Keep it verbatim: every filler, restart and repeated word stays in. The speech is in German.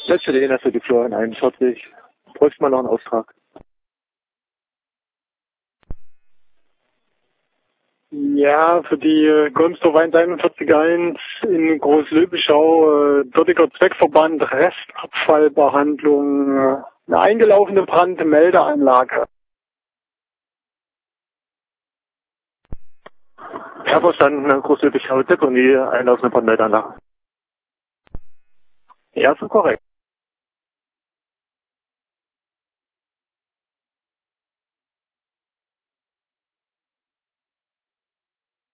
Letzte D N S für die Florian einundvierzig. Bräuchte mal noch einen Auftrag. Ja, für die Gunstdorf eins einundvierzig eins in Großlöbischau, äh, dortiger Zweckverband Restabfallbehandlung, äh, eine eingelaufene Brandmeldeanlage. Ja, verstanden, Großlöbischau, Deponie, einlaufende Brandmeldeanlage. Ja, so korrekt.